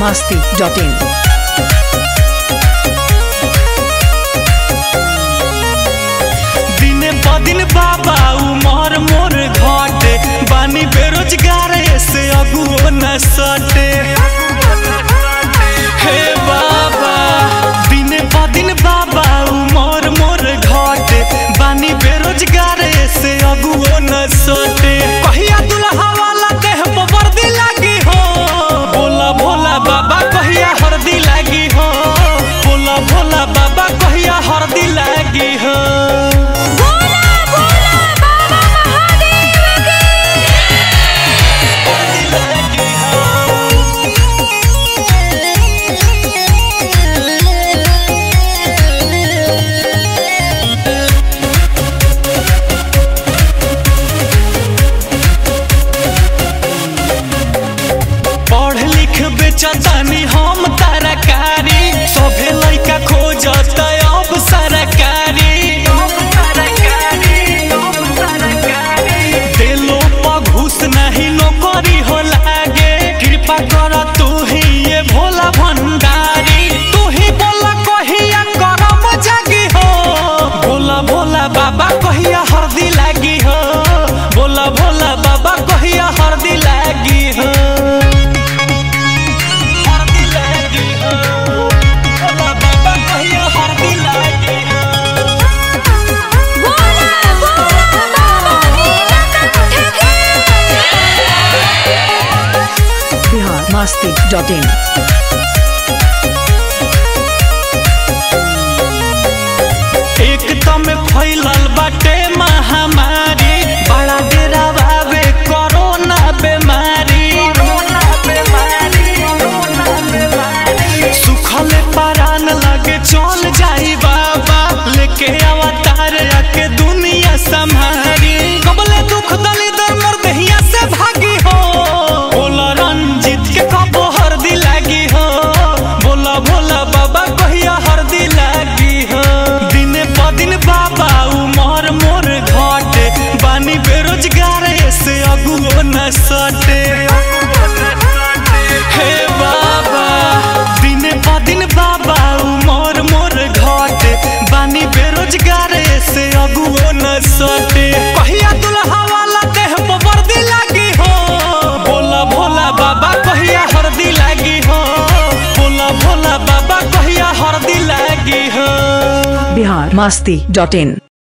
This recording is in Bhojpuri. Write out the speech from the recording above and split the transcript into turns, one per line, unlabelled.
biharmasti.in।
दिने बदिन बाबा उमर मोर घटे बानी बेरोजगार से अगुओ न सटे। हे बाबा दिने बदिन बाबा उमर मोर घटे बानी बेरोजगार से अगुओ न सटे। कहिया दुल्हा वाला देह पर वर्दी लागी हो, बोला भोला बाबा कहिया हरदी लागी हो, बोला भोला बाबा कहिया हरदी लागी हो। बेचतानी हम तरकारी सभे लइका खोजत अब सरकारी। दिलो पर घूस नहीं नौकरी हो लागे, कृपा कर तू ही ये भोला भंडारी। तू ही बोला कहिया करम जागी हो, बोला भोला बाबा कहिया हरदी लागी हो, बोला भोला बाबा कहिया हरदी लागी हो।
biharmasti.in।
एक दम फैलल बाटे महामारी, बड़ा डेरावे कोरोना बीमारी। सुखल परान लगे चल जाई बाबा, लेके अवतार आके दुनिया संभारी। कबले दुख दलिदर मोर दहिया से भागी हो, बोला रंजित के कबो हरदी लागी हो, बोला भोला बाबा कहिया हरदी लागी हो। दिने बदिन बाबा उमर मोर घटे बानी बेरोजगार से अगुओ न सटे। हे बाबा दिने बदिन बाबा उमर मोर घटे बानी बेरोजगार से अगुओ न सटे। कहिया दुल्हा वाला देह पर वर्दी लागी हो, बोला भोला बाबा कहिया हरदी लागी हो, बोला भोला बाबा कहिया हरदी लागी हो।
biharmasti.in।